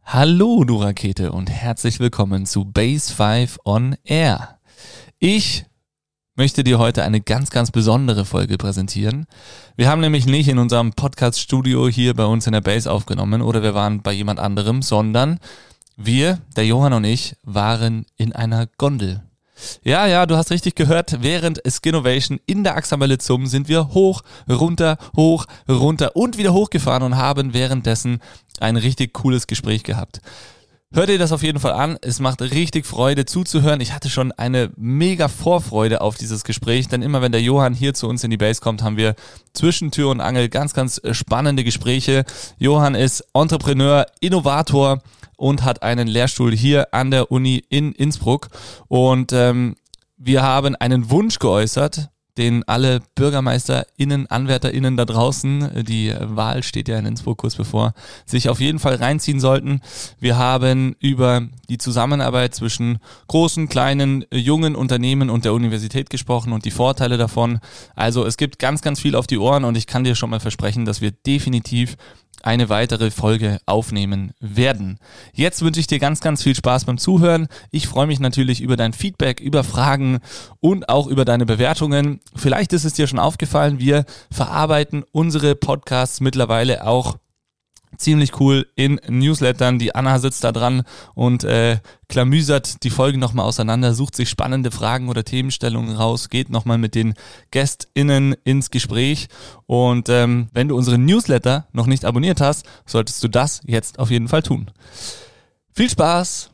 Hallo du Rakete und herzlich willkommen zu Base 5 on Air. Ich möchte dir heute eine ganz, ganz besondere Folge präsentieren. Wir haben nämlich nicht in unserem Podcast-Studio hier bei uns in der Base aufgenommen oder wir waren bei jemand anderem, sondern wir, der Johann und ich, waren in einer Gondel. Ja, du hast richtig gehört, während Skinnovation in der Axamelle Zum sind wir hoch, runter und wieder hochgefahren und haben währenddessen ein richtig cooles Gespräch gehabt. Hört ihr das auf jeden Fall an, es macht richtig Freude zuzuhören. Ich hatte schon eine mega Vorfreude auf dieses Gespräch, denn immer wenn der Johann hier zu uns in die Base kommt, haben wir zwischen Tür und Angel ganz, ganz spannende Gespräche. Johann ist Entrepreneur, Innovator und hat einen Lehrstuhl hier an der Uni in Innsbruck und wir haben einen Wunsch geäußert, den alle BürgermeisterInnen, AnwärterInnen da draußen, die Wahl steht ja in Innsbruck kurz bevor, sich auf jeden Fall reinziehen sollten. Wir haben über die Zusammenarbeit zwischen großen, kleinen, jungen Unternehmen und der Universität gesprochen und die Vorteile davon. Also es gibt ganz, ganz viel auf die Ohren und ich kann dir schon mal versprechen, dass wir definitiv eine weitere Folge aufnehmen werden. Jetzt wünsche ich dir ganz, ganz viel Spaß beim Zuhören. Ich freue mich natürlich über dein Feedback, über Fragen und auch über deine Bewertungen. Vielleicht ist es dir schon aufgefallen, wir verarbeiten unsere Podcasts mittlerweile auch ziemlich cool in Newslettern. Die Anna sitzt da dran und klamüsert die Folgen nochmal auseinander, sucht sich spannende Fragen oder Themenstellungen raus, geht nochmal mit den GästInnen ins Gespräch. Und wenn du unseren Newsletter noch nicht abonniert hast, solltest du das jetzt auf jeden Fall tun. Viel Spaß!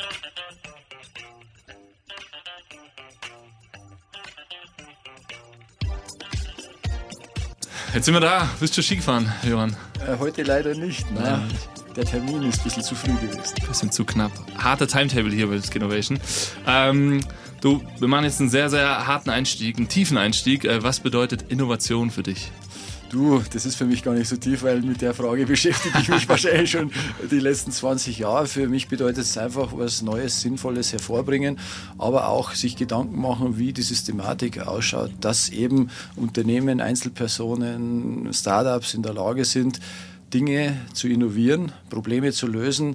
Jetzt sind wir da. Bist du Ski gefahren, Johann? Heute leider nicht. Nein. Der Termin ist ein bisschen zu früh gewesen. Ein bisschen zu knapp. Harter Timetable hier bei Skinnovation. Wir machen jetzt einen sehr, sehr harten Einstieg, einen tiefen Einstieg. Was bedeutet Innovation für dich? Du, das ist für mich gar nicht so tief, weil mit der Frage beschäftige ich mich wahrscheinlich schon die letzten 20 Jahre. Für mich bedeutet es einfach was Neues, Sinnvolles hervorbringen, aber auch sich Gedanken machen, wie die Systematik ausschaut, dass eben Unternehmen, Einzelpersonen, Startups in der Lage sind, Dinge zu innovieren, Probleme zu lösen,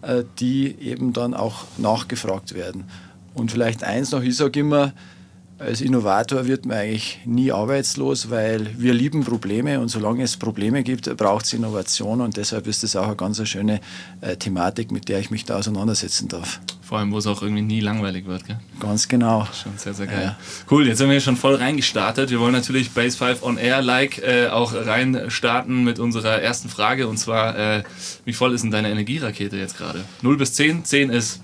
die eben dann auch nachgefragt werden. Und vielleicht eins noch, ich sage immer, als Innovator wird man eigentlich nie arbeitslos, weil wir lieben Probleme und solange es Probleme gibt, braucht es Innovation und deshalb ist das auch eine ganz schöne Thematik, mit der ich mich da auseinandersetzen darf. Vor allem, wo es auch irgendwie nie langweilig wird, gell? Ganz genau. Schon sehr, sehr geil. Ja. Cool, jetzt sind wir hier schon voll reingestartet. Wir wollen natürlich Base 5 on Air auch reinstarten mit unserer ersten Frage und zwar, wie voll ist denn deine Energierakete jetzt gerade? 0 bis 10? 10 ist...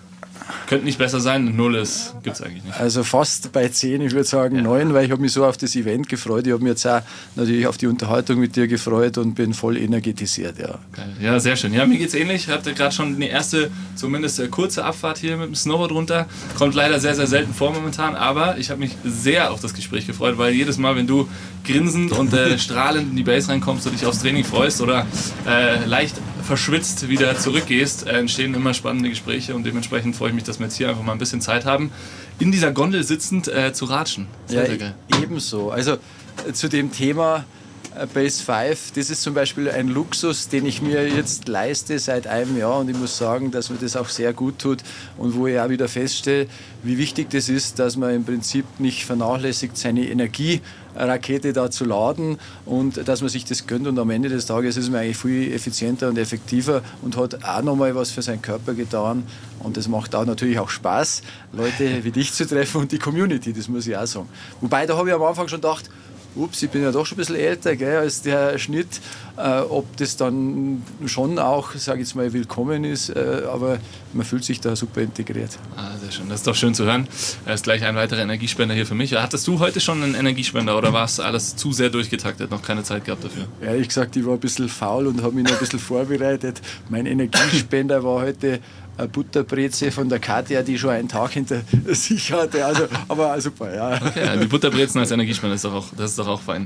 Könnte nicht besser sein, 0 ist, gibt es eigentlich nicht. Also fast bei 10, ich würde sagen 9, weil ich habe mich so auf das Event gefreut. Ich habe mich jetzt auch natürlich auf die Unterhaltung mit dir gefreut und bin voll energetisiert. Ja, geil. Ja, sehr schön. Ja, mir geht's ähnlich. Ich hatte gerade schon eine erste, zumindest kurze Abfahrt hier mit dem Snowboard runter. Kommt leider sehr, sehr selten vor momentan, aber ich habe mich sehr auf das Gespräch gefreut, weil jedes Mal, wenn du grinsend und strahlend in die Base reinkommst und dich aufs Training freust oder leicht verschwitzt wieder zurückgehst, entstehen immer spannende Gespräche und dementsprechend freue ich mich, dass wir jetzt hier einfach mal ein bisschen Zeit haben, in dieser Gondel sitzend zu ratschen. Sehr, sehr geil. Ebenso. Also zu dem Thema Base 5, das ist zum Beispiel ein Luxus, den ich mir jetzt leiste seit einem Jahr und ich muss sagen, dass mir das auch sehr gut tut und wo ich auch wieder feststelle, wie wichtig das ist, dass man im Prinzip nicht vernachlässigt, seine Energierakete da zu laden und dass man sich das gönnt und am Ende des Tages ist man eigentlich viel effizienter und effektiver und hat auch nochmal was für seinen Körper getan und das macht auch natürlich auch Spaß, Leute wie dich zu treffen und die Community, das muss ich auch sagen. Wobei, da habe ich am Anfang schon gedacht, ups, ich bin ja doch schon ein bisschen älter, gell, als der Schnitt, ob das dann schon auch, sage ich jetzt mal, willkommen ist, aber man fühlt sich da super integriert. Ah, sehr schön, das ist doch schön zu hören. Er ist gleich ein weiterer Energiespender hier für mich. Hattest du heute schon einen Energiespender oder war es alles zu sehr durchgetaktet, noch keine Zeit gehabt dafür? Ehrlich gesagt, ich war ein bisschen faul und habe mich noch ein bisschen vorbereitet. Mein Energiespender war heute eine Butterbreze von der Katja, die schon einen Tag hinter sich hatte. Also, aber super, ja. Okay, die Butterbrezen als Energiespender, das ist doch auch fein.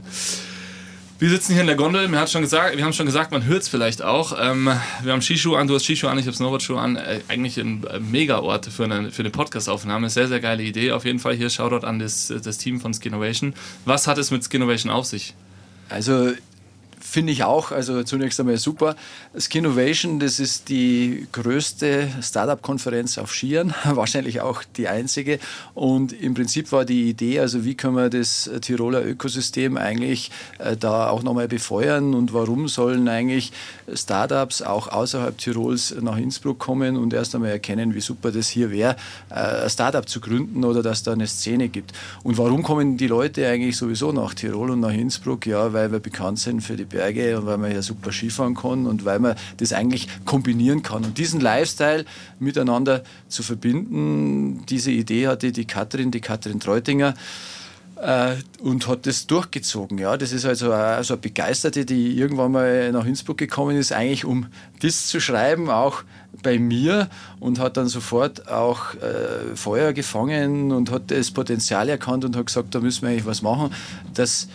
Wir sitzen hier in der Gondel, wir haben schon gesagt, man hört es vielleicht auch. Wir haben Skischuhe an, du hast Skischuhe an, ich habe Snowboardschuhe an. Eigentlich ein Mega-Ort für eine Podcast-Aufnahme. Sehr, sehr geile Idee. Auf jeden Fall hier Shoutout an das Team von Skinnovation. Was hat es mit Skinnovation auf sich? Also Finde ich auch, also zunächst einmal super. Skinovation, das ist die größte Startup-Konferenz auf Skiern, wahrscheinlich auch die einzige. Und im Prinzip war die Idee, also wie können wir das Tiroler Ökosystem eigentlich da auch nochmal befeuern und warum sollen eigentlich Startups auch außerhalb Tirols nach Innsbruck kommen und erst einmal erkennen, wie super das hier wäre, ein Startup zu gründen oder dass da eine Szene gibt. Und warum kommen die Leute eigentlich sowieso nach Tirol und nach Innsbruck? Ja, weil wir bekannt sind für die Berge und weil man ja super Skifahren kann und weil man das eigentlich kombinieren kann. Und diesen Lifestyle miteinander zu verbinden, diese Idee hatte die Katrin Treutinger, und hat das durchgezogen. Ja, das ist also eine Begeisterte, die irgendwann mal nach Innsbruck gekommen ist, eigentlich um das zu schreiben, auch bei mir, und hat dann sofort auch Feuer gefangen und hat das Potenzial erkannt und hat gesagt, da müssen wir eigentlich was machen, dass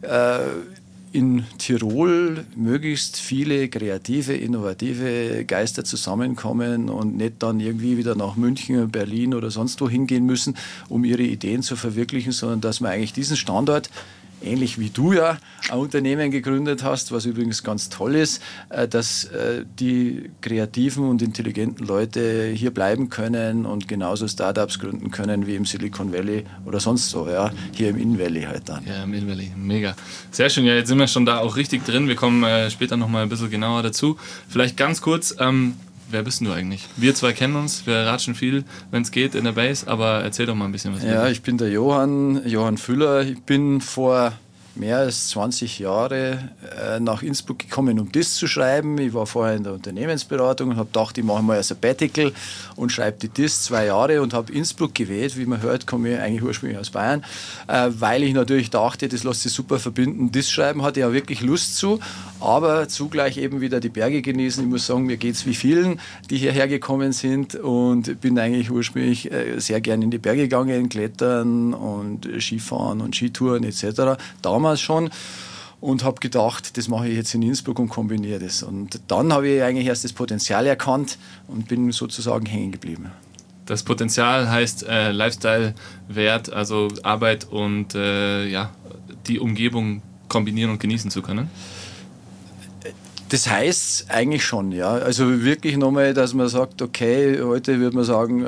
in Tirol möglichst viele kreative, innovative Geister zusammenkommen und nicht dann irgendwie wieder nach München, Berlin oder sonst wo hingehen müssen, um ihre Ideen zu verwirklichen, sondern dass man eigentlich diesen Standort, ähnlich wie du ja ein Unternehmen gegründet hast, was übrigens ganz toll ist, dass die kreativen und intelligenten Leute hier bleiben können und genauso Startups gründen können wie im Silicon Valley oder sonst so, ja, hier im In Valley halt dann. Ja, im In Valley, mega. Sehr schön, ja, jetzt sind wir schon da auch richtig drin, wir kommen später nochmal ein bisschen genauer dazu. Vielleicht ganz kurz, wer bist du eigentlich? Wir zwei kennen uns, wir ratschen viel, wenn es geht, in der Base, aber erzähl doch mal ein bisschen was. Ja, ich bin der Johann Füller. Ich bin vor mehr als 20 Jahren nach Innsbruck gekommen, um das zu schreiben. Ich war vorher in der Unternehmensberatung und habe gedacht, ich mache mal ein Sabbatical und schreibe die DIS 2 Jahre und habe Innsbruck gewählt. Wie man hört, komme ich eigentlich ursprünglich aus Bayern, weil ich natürlich dachte, das lässt sich super verbinden. DIS schreiben hatte ich ja wirklich Lust zu, aber zugleich eben wieder die Berge genießen. Ich muss sagen, mir geht es wie vielen, die hierher gekommen sind, und bin eigentlich ursprünglich sehr gern in die Berge gegangen, Klettern und Skifahren und Skitouren etc. Damals schon, und habe gedacht, das mache ich jetzt in Innsbruck und kombiniere das. Und dann habe ich eigentlich erst das Potenzial erkannt und bin sozusagen hängen geblieben. Das Potenzial heißt Lifestyle-Wert, also Arbeit und die Umgebung kombinieren und genießen zu können? Das heißt eigentlich schon, ja. Also wirklich nochmal, dass man sagt, okay, heute würde man sagen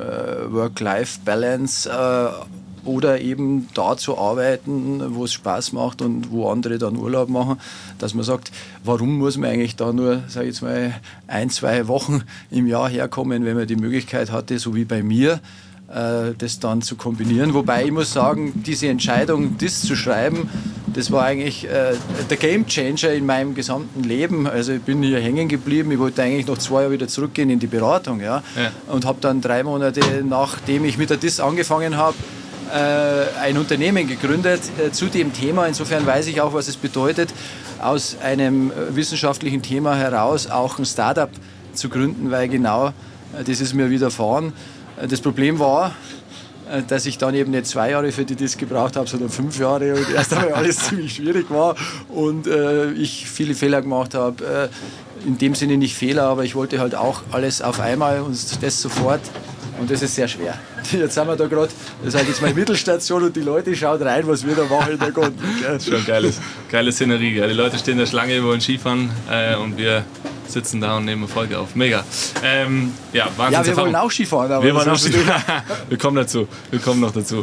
Work-Life-Balance, oder eben da zu arbeiten, wo es Spaß macht und wo andere dann Urlaub machen, dass man sagt, warum muss man eigentlich da nur, sage ich jetzt mal, 1-2 Wochen im Jahr herkommen, wenn man die Möglichkeit hatte, so wie bei mir, das dann zu kombinieren. Wobei ich muss sagen, diese Entscheidung, das zu schreiben, das war eigentlich der Gamechanger in meinem gesamten Leben. Also ich bin hier hängen geblieben. Ich wollte eigentlich noch 2 Jahre wieder zurückgehen in die Beratung, ja. Und habe dann 3 Monate, nachdem ich mit der DIS angefangen habe, ein Unternehmen gegründet zu dem Thema. Insofern weiß ich auch, was es bedeutet, aus einem wissenschaftlichen Thema heraus auch ein Startup zu gründen, weil genau das ist mir widerfahren. Das Problem war, dass ich dann eben nicht 2 Jahre für die DIS gebraucht habe, sondern 5 Jahre, und erst einmal alles ziemlich schwierig war und ich viele Fehler gemacht habe. In dem Sinne nicht Fehler, aber ich wollte halt auch alles auf einmal und das sofort. Und das ist sehr schwer. Jetzt sind wir da gerade, das ist jetzt meine Mittelstation, und die Leute schauen rein, was wir da machen in der Gondel. Das ist schon geile Szenerie. Gell? Die Leute stehen in der Schlange, wollen Skifahren, und wir sitzen da und nehmen eine Folge auf. Mega. Wahnsinn. Ja, wir wollen auch Skifahren. Aber wir kommen dazu. Wir kommen noch dazu.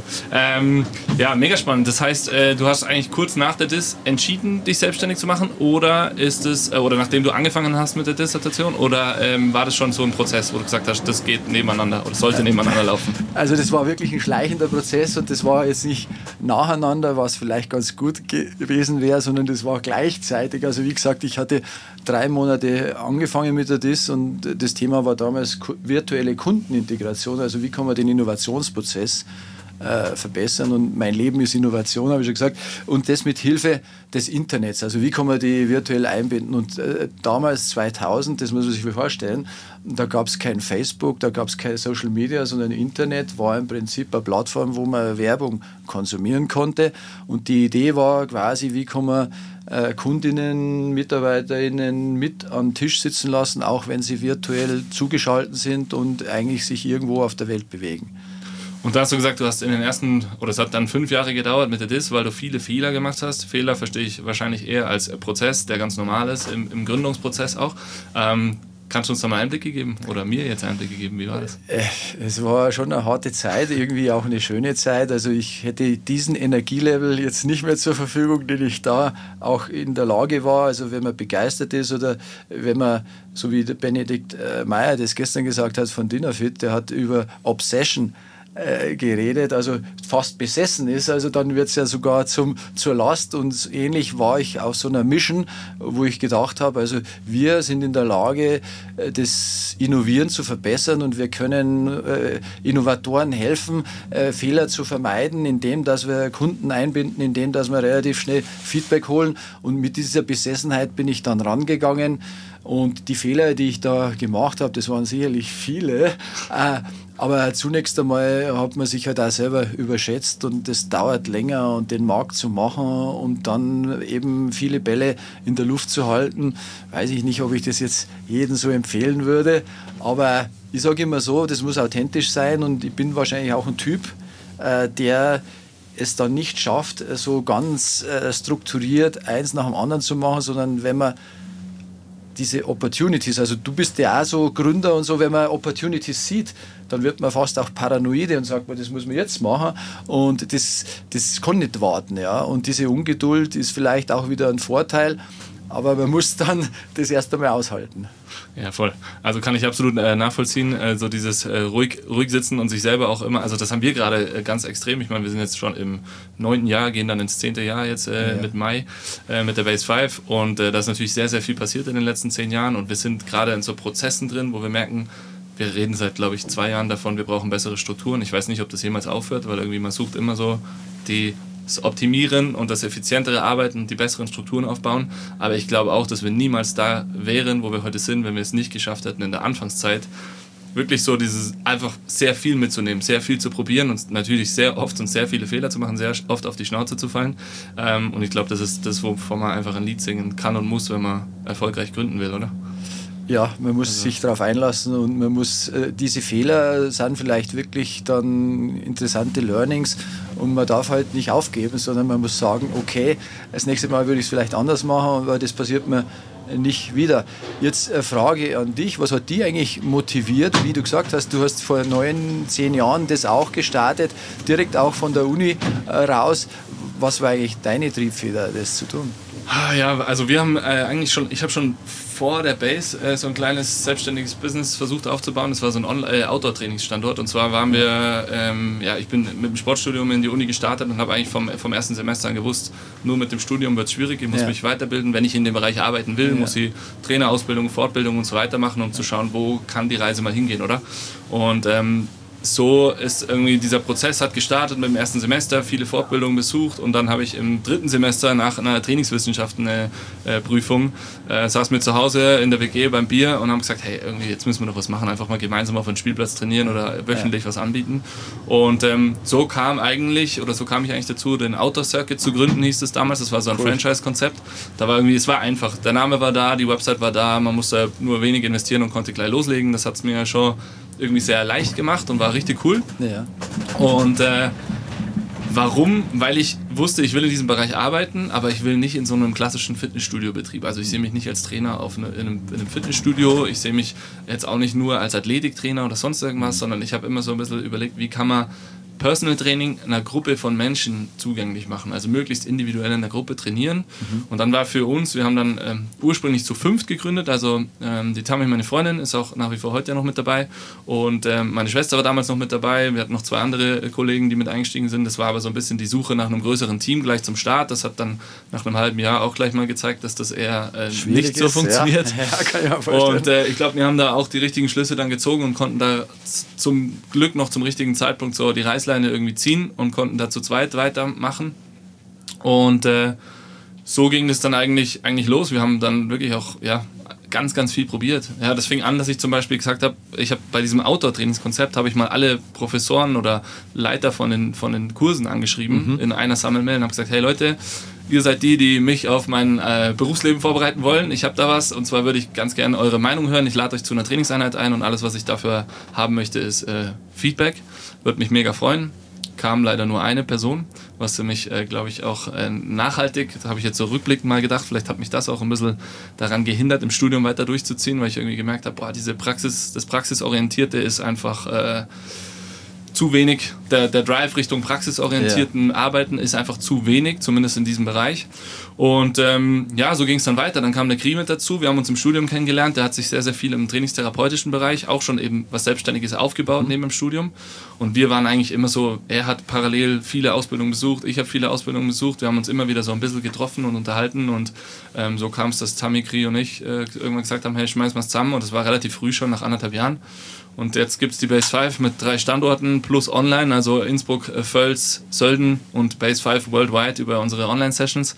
Mega spannend. Das heißt, du hast eigentlich kurz nach der DIS entschieden, dich selbstständig zu machen, oder ist es, oder nachdem du angefangen hast mit der Dissertation, oder war das schon so ein Prozess, wo du gesagt hast, das geht nebeneinander oder sollte nebeneinander laufen? Also das war wirklich ein schleichender Prozess, und das war jetzt nicht nacheinander, was vielleicht ganz gut gewesen wäre, sondern das war gleichzeitig. Also wie gesagt, ich hatte 3 Monate angefangen mit der DIS, und das Thema war damals virtuelle Kundenintegration, also wie kann man den Innovationsprozess verbessern, und mein Leben ist Innovation, habe ich schon gesagt, und das mit Hilfe des Internets, also wie kann man die virtuell einbinden, und damals 2000, das muss man sich vorstellen, da gab es kein Facebook, da gab es kein Social Media, sondern Internet war im Prinzip eine Plattform, wo man Werbung konsumieren konnte, und die Idee war quasi, wie kann man Kundinnen, MitarbeiterInnen mit am Tisch sitzen lassen, auch wenn sie virtuell zugeschaltet sind und eigentlich sich irgendwo auf der Welt bewegen. Und da hast du gesagt, du hast in den ersten, oder es hat dann 5 Jahre gedauert mit der DIS, weil du viele Fehler gemacht hast. Fehler verstehe ich wahrscheinlich eher als Prozess, der ganz normal ist, im Gründungsprozess auch. Kannst du uns da mal Einblicke geben oder mir jetzt Einblicke geben, wie war das? Es war schon eine harte Zeit, irgendwie auch eine schöne Zeit. Also ich hätte diesen Energielevel jetzt nicht mehr zur Verfügung, den ich da auch in der Lage war. Also wenn man begeistert ist oder wenn man, so wie der Benedikt Meyer das gestern gesagt hat von Dinnerfit, der hat über Obsession geredet, also fast besessen ist, also dann wird es ja sogar zur Last, und ähnlich war ich auf so einer Mission, wo ich gedacht habe, also wir sind in der Lage, das Innovieren zu verbessern, und wir können Innovatoren helfen, Fehler zu vermeiden, indem dass wir Kunden einbinden, indem dass wir relativ schnell Feedback holen, und mit dieser Besessenheit bin ich dann rangegangen, und die Fehler, die ich da gemacht habe, das waren sicherlich viele, aber zunächst einmal hat man sich halt auch selber überschätzt, und das dauert länger, und den Markt zu machen und dann eben viele Bälle in der Luft zu halten, weiß ich nicht, ob ich das jetzt jedem so empfehlen würde, aber ich sage immer so, das muss authentisch sein, und ich bin wahrscheinlich auch ein Typ, der es dann nicht schafft, so ganz strukturiert eins nach dem anderen zu machen, sondern wenn man diese Opportunities, also du bist ja auch so Gründer und so, wenn man Opportunities sieht, dann wird man fast auch paranoide und sagt, das muss man jetzt machen, und das kann nicht warten. Ja? Und diese Ungeduld ist vielleicht auch wieder ein Vorteil, aber man muss dann das erst einmal aushalten. Ja, voll. Also kann ich absolut nachvollziehen, so dieses ruhig sitzen und sich selber auch immer, also das haben wir gerade ganz extrem. Ich meine, wir sind jetzt schon im 9. Jahr, gehen dann ins 10. Jahr jetzt mit Mai, mit der Base 5, und da ist natürlich sehr, sehr viel passiert in den letzten 10 Jahren, und wir sind gerade in so Prozessen drin, wo wir merken, wir reden seit, glaube ich, 2 Jahren davon, wir brauchen bessere Strukturen. Ich weiß nicht, ob das jemals aufhört, weil irgendwie man sucht immer so das Optimieren und das effizientere Arbeiten und die besseren Strukturen aufbauen. Aber ich glaube auch, dass wir niemals da wären, wo wir heute sind, wenn wir es nicht geschafft hätten, in der Anfangszeit wirklich so dieses einfach sehr viel mitzunehmen, sehr viel zu probieren und natürlich sehr oft und sehr viele Fehler zu machen, sehr oft auf die Schnauze zu fallen. Und ich glaube, das ist das, wovon man einfach ein Lied singen kann und muss, wenn man erfolgreich gründen will, oder? Ja, man muss sich darauf einlassen, und man muss, diese Fehler sind vielleicht wirklich dann interessante Learnings, und man darf halt nicht aufgeben, sondern man muss sagen, okay, das nächste Mal würde ich es vielleicht anders machen, weil das passiert mir nicht wieder. Jetzt eine Frage an dich, was hat dich eigentlich motiviert, wie du gesagt hast, du hast vor 9, 10 Jahren das auch gestartet, direkt auch von der Uni raus. Was war eigentlich deine Triebfeder, das zu tun? Ja, also wir haben ich habe schon vor der Base so ein kleines selbstständiges Business versucht aufzubauen. Das war so ein Outdoor-Trainingsstandort, und zwar waren wir, ich bin mit dem Sportstudium in die Uni gestartet und habe eigentlich vom ersten Semester an gewusst, nur mit dem Studium wird es schwierig, ich muss mich weiterbilden, wenn ich in dem Bereich arbeiten will, muss ich Trainerausbildung, Fortbildung und so weiter machen, um zu schauen, wo kann die Reise mal hingehen, oder? Und so ist irgendwie dieser Prozess hat gestartet mit dem ersten Semester, viele Fortbildungen besucht, und dann habe ich im 3. Semester nach einer Trainingswissenschaften-Prüfung saß mir zu Hause in der WG beim Bier und haben gesagt, hey, irgendwie jetzt müssen wir doch was machen, einfach mal gemeinsam auf einen Spielplatz trainieren oder wöchentlich was anbieten. Und so kam ich eigentlich dazu, den Outdoor Circuit zu gründen, hieß es damals. Das war so ein Franchise-Konzept. Es war einfach, der Name war da, die Website war da, man musste nur wenig investieren und konnte gleich loslegen. Das hat es mir ja schon irgendwie sehr leicht gemacht und war richtig cool. Ja. Und warum? Weil ich wusste, ich will in diesem Bereich arbeiten, aber ich will nicht in so einem klassischen Fitnessstudio-Betrieb. Also ich sehe mich nicht als Trainer in einem Fitnessstudio, ich sehe mich jetzt auch nicht nur als Athletiktrainer oder sonst irgendwas, sondern ich habe immer so ein bisschen überlegt, wie kann man Personal Training einer Gruppe von Menschen zugänglich machen, also möglichst individuell in der Gruppe trainieren. Und dann war für uns, wir haben dann ursprünglich zu 5 gegründet, also die Tammy, meine Freundin, ist auch nach wie vor heute noch mit dabei, und meine Schwester war damals noch mit dabei, wir hatten noch 2 andere Kollegen, die mit eingestiegen sind. Das war aber so ein bisschen die Suche nach einem größeren Team gleich zum Start. Das hat dann nach einem halben Jahr auch gleich mal gezeigt, dass das eher nicht so funktioniert. Ja, kann ich mir vorstellen. Und ich glaube, wir haben da auch die richtigen Schlüsse dann gezogen und konnten da zum Glück noch zum richtigen Zeitpunkt so die Reißleine irgendwie ziehen und konnten da zu zweit weitermachen. Und so ging es dann eigentlich los. Wir haben dann wirklich auch ganz, ganz viel probiert. Ja, das fing an, dass ich zum Beispiel gesagt habe, ich habe bei diesem Outdoor-Trainingskonzept habe ich mal alle Professoren oder Leiter von den Kursen angeschrieben in einer Sammelmail und habe gesagt, hey Leute, ihr seid die mich auf mein Berufsleben vorbereiten wollen. Ich habe da was, und zwar würde ich ganz gerne eure Meinung hören. Ich lade euch zu einer Trainingseinheit ein, und alles, was ich dafür haben möchte, ist Feedback. Würde mich mega freuen. Kam leider nur eine Person, was für mich, glaube ich, auch nachhaltig, das habe ich jetzt so rückblickend mal gedacht, vielleicht hat mich das auch ein bisschen daran gehindert, im Studium weiter durchzuziehen, weil ich irgendwie gemerkt habe, boah, das Praxisorientierte ist einfach zu wenig. Der Drive Richtung praxisorientierten Arbeiten ist einfach zu wenig, zumindest in diesem Bereich. Und so ging es dann weiter. Dann kam der Kri mit dazu. Wir haben uns im Studium kennengelernt. Der hat sich sehr, sehr viel im trainingstherapeutischen Bereich, auch schon eben was Selbstständiges aufgebaut neben dem Studium. Und wir waren eigentlich immer so, er hat parallel viele Ausbildungen besucht, ich habe viele Ausbildungen besucht. Wir haben uns immer wieder so ein bisschen getroffen und unterhalten. Und so kam es, dass Tammy, Kri und ich irgendwann gesagt haben, hey, schmeiß mal zusammen. Und das war relativ früh schon, nach 1,5 Jahren. Und jetzt gibt es die Base 5 mit 3 Standorten plus online, also Innsbruck, Völs, Sölden und Base 5 worldwide über unsere Online-Sessions.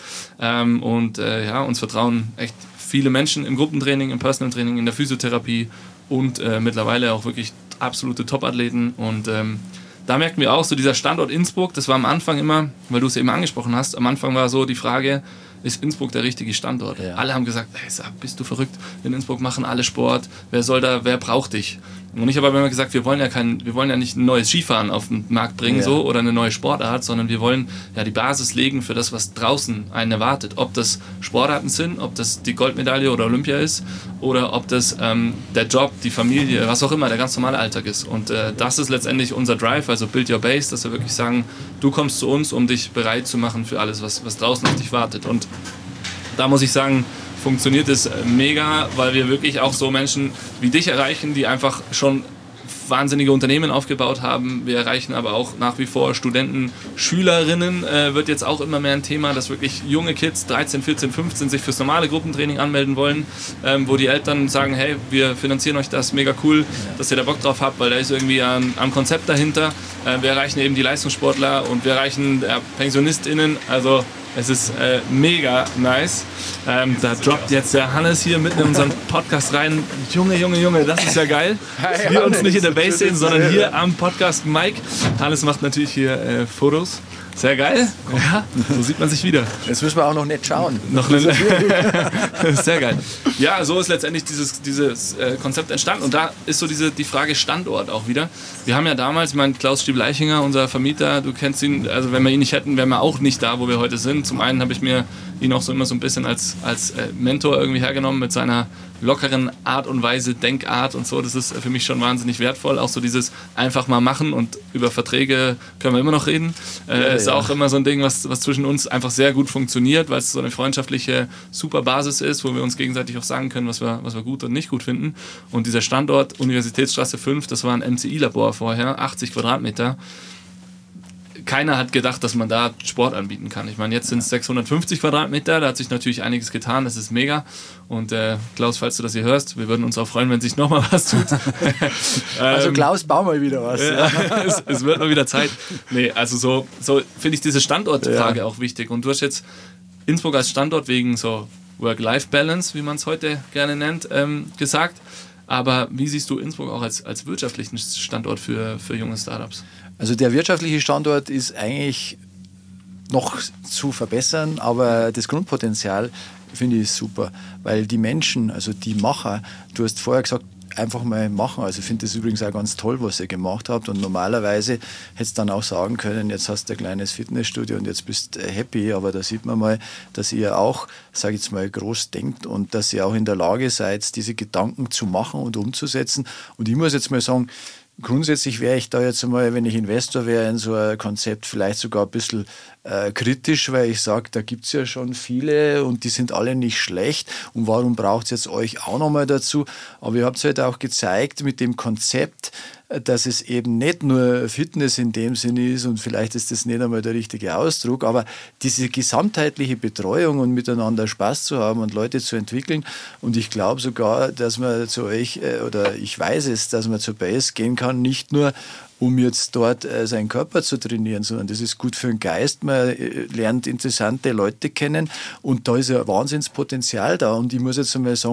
Uns vertrauen echt viele Menschen im Gruppentraining, im Personal Training, in der Physiotherapie und mittlerweile auch wirklich absolute Top-Athleten. Und da merken wir auch, so dieser Standort Innsbruck, das war am Anfang immer, weil du es eben angesprochen hast, am Anfang war so die Frage, ist Innsbruck der richtige Standort? Ja. Alle haben gesagt, hey, bist du verrückt? In Innsbruck machen alle Sport. Wer braucht dich? Und ich habe aber immer gesagt, wir wollen ja nicht ein neues Skifahren auf den Markt bringen so oder eine neue Sportart, sondern wir wollen ja die Basis legen für das, was draußen einen erwartet. Ob das Sportarten sind, ob das die Goldmedaille oder Olympia ist oder ob das der Job, die Familie, was auch immer, der ganz normale Alltag ist. Und das ist letztendlich unser Drive, also Build Your Base, dass wir wirklich sagen, du kommst zu uns, um dich bereit zu machen für alles, was draußen auf dich wartet. Und da muss ich sagen, funktioniert es mega, weil wir wirklich auch so Menschen wie dich erreichen, die einfach schon wahnsinnige Unternehmen aufgebaut haben. Wir erreichen aber auch nach wie vor Studenten, Schülerinnen, wird jetzt auch immer mehr ein Thema, dass wirklich junge Kids, 13, 14, 15, sich fürs normale Gruppentraining anmelden wollen, wo die Eltern sagen, hey, wir finanzieren euch das, mega cool, dass ihr da Bock drauf habt, weil da ist irgendwie ein Konzept dahinter. Wir erreichen eben die Leistungssportler und wir erreichen PensionistInnen, also es ist mega nice. Da droppt jetzt der Hannes hier mitten in unseren Podcast rein. Junge, das ist ja geil. Dass wir uns nicht in der Base sehen, sondern hier am Podcast Mike. Hannes macht natürlich hier Fotos. Sehr geil. Ja, so sieht man sich wieder. Jetzt müssen wir auch noch nicht schauen. Sehr geil. Ja, so ist letztendlich dieses Konzept entstanden. Und da ist so die Frage Standort auch wieder. Wir haben ja damals, Klaus Stiebel-Eichinger, unser Vermieter, du kennst ihn, also wenn wir ihn nicht hätten, wären wir auch nicht da, wo wir heute sind. Zum einen habe ich mir ihn auch so immer so ein bisschen als Mentor irgendwie hergenommen mit seiner lockeren Art und Weise, Denkart und so. Das ist für mich schon wahnsinnig wertvoll. Auch so dieses einfach mal machen und über Verträge können wir immer noch reden. Ist auch immer so ein Ding, was zwischen uns einfach sehr gut funktioniert, weil es so eine freundschaftliche, super Basis ist, wo wir uns gegenseitig auch sagen können, was wir gut und nicht gut finden. Und dieser Standort, Universitätsstraße 5, das war ein MCI-Labor vorher, 80 Quadratmeter. Keiner hat gedacht, dass man da Sport anbieten kann. Ich meine, jetzt sind es 650 Quadratmeter, da hat sich natürlich einiges getan, das ist mega. Und Klaus, falls du das hier hörst, wir würden uns auch freuen, wenn sich nochmal was tut. Also Klaus, bau mal wieder was. Es wird mal wieder Zeit. Nee, also so finde ich diese Standortfrage auch wichtig. Und du hast jetzt Innsbruck als Standort wegen so Work-Life-Balance, wie man es heute gerne nennt, gesagt. Aber wie siehst du Innsbruck auch als wirtschaftlichen Standort für junge Startups? Also der wirtschaftliche Standort ist eigentlich noch zu verbessern, aber das Grundpotenzial finde ich super, weil die Menschen, also die Macher, du hast vorher gesagt, einfach mal machen. Also ich finde das übrigens auch ganz toll, was ihr gemacht habt. Und normalerweise hättest du dann auch sagen können, jetzt hast du ein kleines Fitnessstudio und jetzt bist du happy. Aber da sieht man mal, dass ihr auch, sage ich jetzt mal, groß denkt und dass ihr auch in der Lage seid, diese Gedanken zu machen und umzusetzen. Und ich muss jetzt mal sagen, grundsätzlich wäre ich da jetzt einmal, wenn ich Investor wäre, in so ein Konzept vielleicht sogar ein bisschen kritisch, weil ich sage, da gibt es ja schon viele und die sind alle nicht schlecht und warum braucht es jetzt euch auch nochmal dazu? Aber ihr habt es halt auch gezeigt mit dem Konzept, dass es eben nicht nur Fitness in dem Sinne ist und vielleicht ist das nicht einmal der richtige Ausdruck, aber diese gesamtheitliche Betreuung und miteinander Spaß zu haben und Leute zu entwickeln und ich glaube sogar, dass man zu euch, oder ich weiß es, dass man zur Base gehen kann, nicht nur um jetzt dort seinen Körper zu trainieren, sondern das ist gut für den Geist, man lernt interessante Leute kennen und da ist ja Wahnsinnspotenzial da und ich muss jetzt einmal sagen,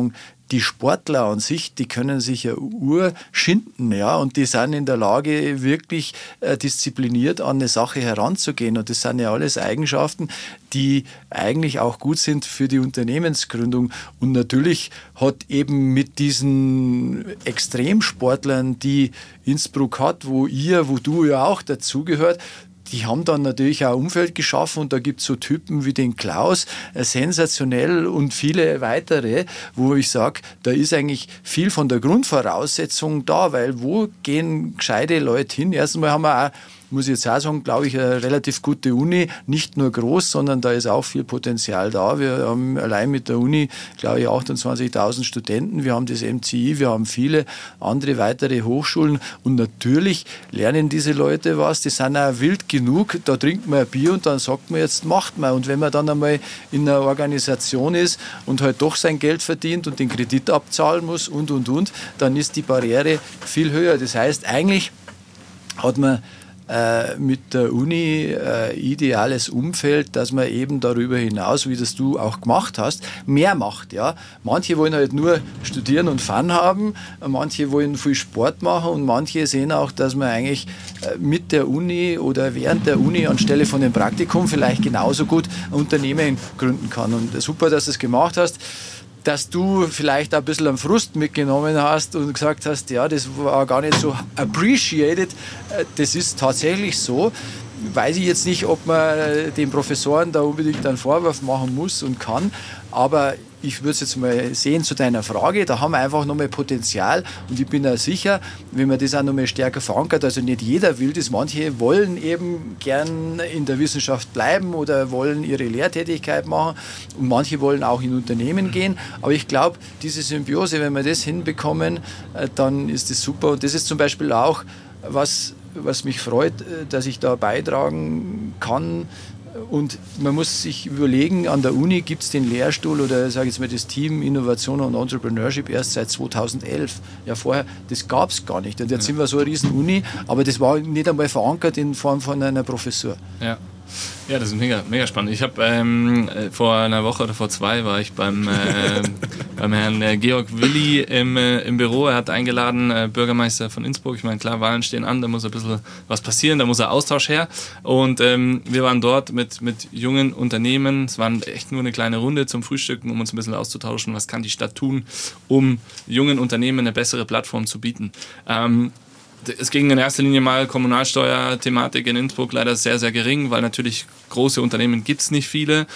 die Sportler an sich, die können sich ja urschinden, ja, und die sind in der Lage, wirklich diszipliniert an eine Sache heranzugehen. Und das sind ja alles Eigenschaften, die eigentlich auch gut sind für die Unternehmensgründung. Und natürlich hat eben mit diesen Extremsportlern, die Innsbruck hat, wo du ja auch dazugehört, die haben dann natürlich auch ein Umfeld geschaffen und da gibt es so Typen wie den Klaus, sensationell und viele weitere, wo ich sage, da ist eigentlich viel von der Grundvoraussetzung da, weil wo gehen gescheite Leute hin? Erstmal haben wir auch, muss ich jetzt auch sagen, glaube ich, eine relativ gute Uni, nicht nur groß, sondern da ist auch viel Potenzial da. Wir haben allein mit der Uni, glaube ich, 28.000 Studenten, wir haben das MCI, wir haben viele andere weitere Hochschulen und natürlich lernen diese Leute was, die sind auch wild genug, da trinkt man ein Bier und dann sagt man, jetzt macht man. Und wenn man dann einmal in einer Organisation ist und halt doch sein Geld verdient und den Kredit abzahlen muss und, dann ist die Barriere viel höher. Das heißt, eigentlich hat man mit der Uni ideales Umfeld, dass man eben darüber hinaus, wie das du auch gemacht hast, mehr macht. Ja? Manche wollen halt nur studieren und Fun haben, manche wollen viel Sport machen und manche sehen auch, dass man eigentlich mit der Uni oder während der Uni anstelle von dem Praktikum vielleicht genauso gut ein Unternehmen gründen kann. Und super, dass du es gemacht hast. Dass du vielleicht ein bisschen einen Frust mitgenommen hast und gesagt hast, ja, das war gar nicht so appreciated. Das ist tatsächlich so. Weiß ich jetzt nicht, ob man den Professoren da unbedingt einen Vorwurf machen muss und kann, aber ich würde es jetzt mal sehen zu deiner Frage, da haben wir einfach nochmal Potenzial und ich bin da sicher, wenn man das auch nochmal stärker verankert, also nicht jeder will das, manche wollen eben gern in der Wissenschaft bleiben oder wollen ihre Lehrtätigkeit machen und manche wollen auch in Unternehmen gehen, aber ich glaube, diese Symbiose, wenn wir das hinbekommen, dann ist das super und das ist zum Beispiel auch was mich freut, dass ich da beitragen kann. Und man muss sich überlegen, an der Uni gibt es den Lehrstuhl oder sage ich jetzt mal das Team Innovation und Entrepreneurship erst seit 2011. Ja, vorher, das gab es gar nicht. Und jetzt sind wir so eine riesen Uni, aber das war nicht einmal verankert in Form von einer Professur. Ja. Ja, das ist mega spannend. Ich habe vor einer Woche oder vor 2 war ich beim Herrn Georg Willi im Büro. Er hat eingeladen, Bürgermeister von Innsbruck. Ich meine, klar, Wahlen stehen an, da muss ein bisschen was passieren, da muss ein Austausch her. Und wir waren dort mit jungen Unternehmen. Es war echt nur eine kleine Runde zum Frühstücken, um uns ein bisschen auszutauschen. Was kann die Stadt tun, um jungen Unternehmen eine bessere Plattform zu bieten? Es ging in erster Linie mal Kommunalsteuer-Thematik in Innsbruck leider sehr, sehr gering, weil natürlich große Unternehmen gibt es nicht viele.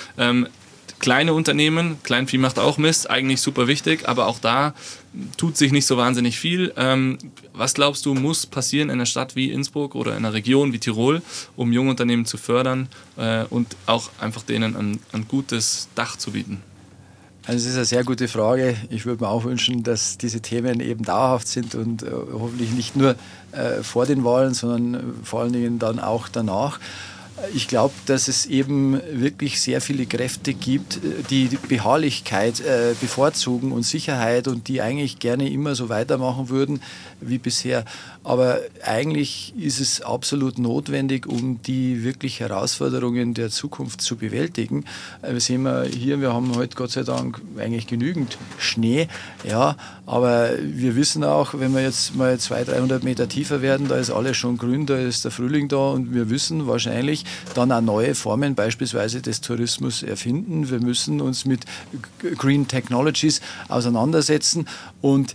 Kleine Unternehmen, Kleinvieh macht auch Mist, eigentlich super wichtig, aber auch da tut sich nicht so wahnsinnig viel. Was glaubst du, muss passieren in einer Stadt wie Innsbruck oder in einer Region wie Tirol, um junge Unternehmen zu fördern und auch einfach denen ein gutes Dach zu bieten? Also das ist eine sehr gute Frage. Ich würde mir auch wünschen, dass diese Themen eben dauerhaft sind und hoffentlich nicht nur vor den Wahlen, sondern vor allen Dingen dann auch danach. Ich glaube, dass es eben wirklich sehr viele Kräfte gibt, die Beharrlichkeit bevorzugen und Sicherheit und die eigentlich gerne immer so weitermachen würden wie bisher. Aber eigentlich ist es absolut notwendig, um die wirklich Herausforderungen der Zukunft zu bewältigen. Wir sehen hier, wir haben heute Gott sei Dank eigentlich genügend Schnee, ja, aber wir wissen auch, wenn wir jetzt mal 200-300 Meter tiefer werden, da ist alles schon grün, da ist der Frühling da und wir wissen wahrscheinlich dann auch neue Formen beispielsweise des Tourismus erfinden. Wir müssen uns mit Green Technologies auseinandersetzen und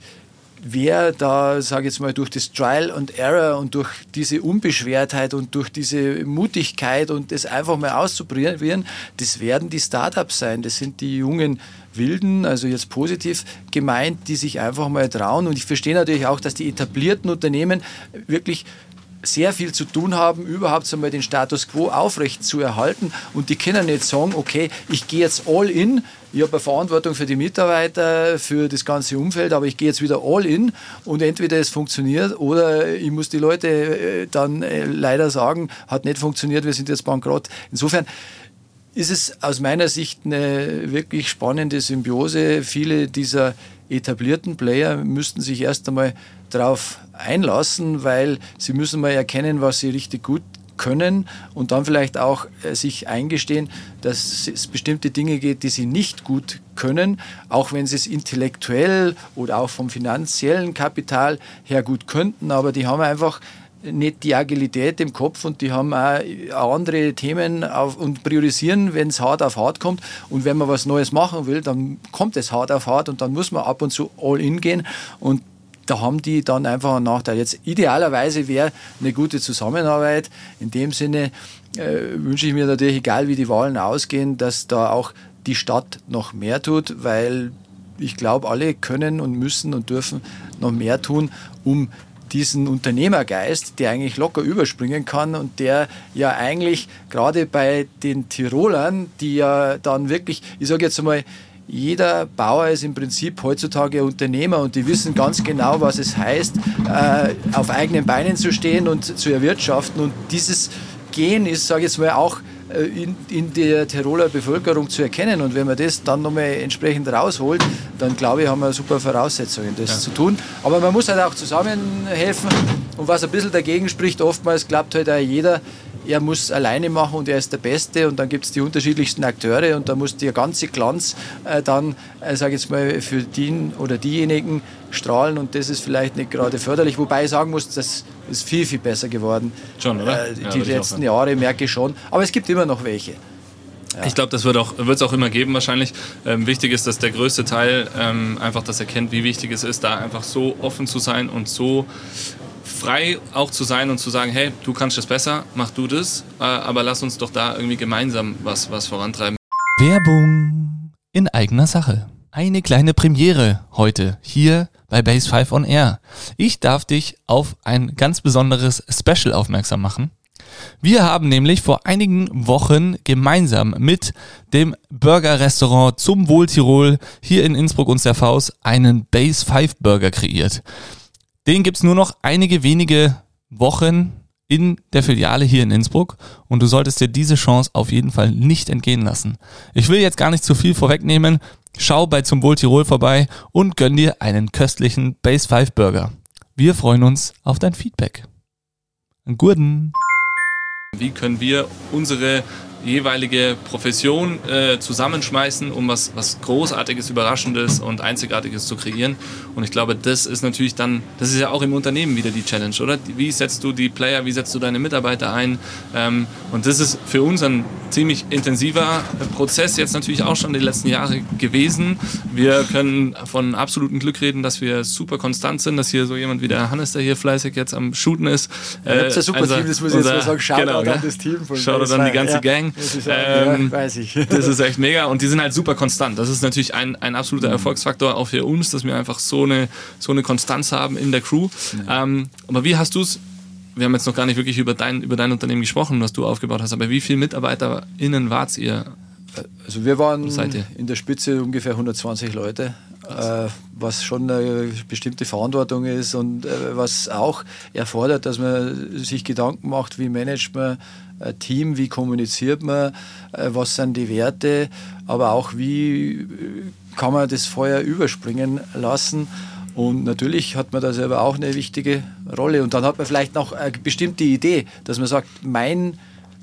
wer da, sage ich jetzt mal, durch das Trial and Error und durch diese Unbeschwertheit und durch diese Mutigkeit und das einfach mal auszuprobieren, das werden die Startups sein. Das sind die jungen Wilden, also jetzt positiv gemeint, die sich einfach mal trauen. Und ich verstehe natürlich auch, dass die etablierten Unternehmen wirklich sehr viel zu tun haben, überhaupt einmal den Status quo aufrecht zu erhalten. Und die können nicht sagen, okay, ich gehe jetzt all in, ich habe eine Verantwortung für die Mitarbeiter, für das ganze Umfeld, aber ich gehe jetzt wieder all in und entweder es funktioniert oder ich muss die Leute dann leider sagen, hat nicht funktioniert, wir sind jetzt bankrott. Insofern ist es aus meiner Sicht eine wirklich spannende Symbiose. Viele dieser etablierten Player müssten sich erst einmal darauf einlassen, weil sie müssen mal erkennen, was sie richtig gut können und dann vielleicht auch sich eingestehen, dass es bestimmte Dinge geht, die sie nicht gut können, auch wenn sie es intellektuell oder auch vom finanziellen Kapital her gut könnten, aber die haben einfach nicht die Agilität im Kopf und die haben auch andere Themen und priorisieren, wenn es hart auf hart kommt. Und wenn man was Neues machen will, dann kommt es hart auf hart und dann muss man ab und zu all in gehen. Und da haben die dann einfach einen Nachteil. Jetzt idealerweise wäre eine gute Zusammenarbeit. In dem Sinne wünsche ich mir natürlich, egal wie die Wahlen ausgehen, dass da auch die Stadt noch mehr tut, weil ich glaube, alle können und müssen und dürfen noch mehr tun, um diesen Unternehmergeist, der eigentlich locker überspringen kann und der ja eigentlich gerade bei den Tirolern, die ja dann wirklich, ich sage jetzt einmal, jeder Bauer ist im Prinzip heutzutage ein Unternehmer und die wissen ganz genau, was es heißt, auf eigenen Beinen zu stehen und zu erwirtschaften. Und dieses Gen ist, sage ich jetzt mal, auch in der Tiroler Bevölkerung zu erkennen. Und wenn man das dann nochmal entsprechend rausholt, dann glaube ich, haben wir super Voraussetzungen, das zu tun. Aber man muss halt auch zusammenhelfen. Und was ein bisschen dagegen spricht, oftmals glaubt halt auch jeder, er muss alleine machen und er ist der Beste und dann gibt es die unterschiedlichsten Akteure und da muss der ganze Glanz dann, sage ich jetzt mal, für den oder diejenigen strahlen und das ist vielleicht nicht gerade förderlich, wobei ich sagen muss, das ist viel, viel besser geworden. Schon, oder? Die letzten Jahre merke ich schon, aber es gibt immer noch welche. Ja. Ich glaube, das wird es auch immer geben wahrscheinlich. Wichtig ist, dass der größte Teil einfach das erkennt, wie wichtig es ist, da einfach so offen zu sein und so frei auch zu sein und zu sagen, hey, du kannst das besser, mach du das, aber lass uns doch da irgendwie gemeinsam was vorantreiben. Werbung in eigener Sache. Eine kleine Premiere heute hier bei Base 5 on Air. Ich darf dich auf ein ganz besonderes Special aufmerksam machen. Wir haben nämlich vor einigen Wochen gemeinsam mit dem Burger-Restaurant Zum Wohl Tirol hier in Innsbruck und der Faust einen Base 5 Burger kreiert. Den gibt's nur noch einige wenige Wochen in der Filiale hier in Innsbruck und du solltest dir diese Chance auf jeden Fall nicht entgehen lassen. Ich will jetzt gar nicht zu viel vorwegnehmen. Schau bei Zum Wohl Tirol vorbei und gönn dir einen köstlichen Base 5 Burger. Wir freuen uns auf dein Feedback. Einen guten. Wie können wir unsere jeweilige Profession zusammenschmeißen, um was Großartiges, Überraschendes und Einzigartiges zu kreieren. Und ich glaube, das ist natürlich dann, das ist ja auch im Unternehmen wieder die Challenge, oder? Wie setzt du die Player, wie setzt du deine Mitarbeiter ein? Und das ist für uns ein ziemlich intensiver Prozess, jetzt natürlich auch schon die letzten Jahre gewesen. Wir können von absolutem Glück reden, dass wir super konstant sind, dass hier so jemand wie der Hannes, der hier fleißig jetzt am Shooten ist. Ihr habt ein super Team, das muss ich jetzt mal sagen. Shoutout an das Team. Shoutout an die ganze Gang. Das ist weiß ich. Das ist echt mega und die sind halt super konstant. Das ist natürlich ein absoluter Erfolgsfaktor auch für uns, dass wir einfach so eine Konstanz haben in der Crew. Aber wie hast du es, wir haben jetzt noch gar nicht wirklich über dein Unternehmen gesprochen, was du aufgebaut hast, aber wie viele MitarbeiterInnen wart ihr? Also wir waren in der Spitze ungefähr 120 Leute, was schon eine bestimmte Verantwortung ist und was auch erfordert, dass man sich Gedanken macht, wie managt man ein Team, wie kommuniziert man, was sind die Werte, aber auch wie kann man das Feuer überspringen lassen. Und natürlich hat man da selber auch eine wichtige Rolle und dann hat man vielleicht noch eine bestimmte Idee, dass man sagt, mein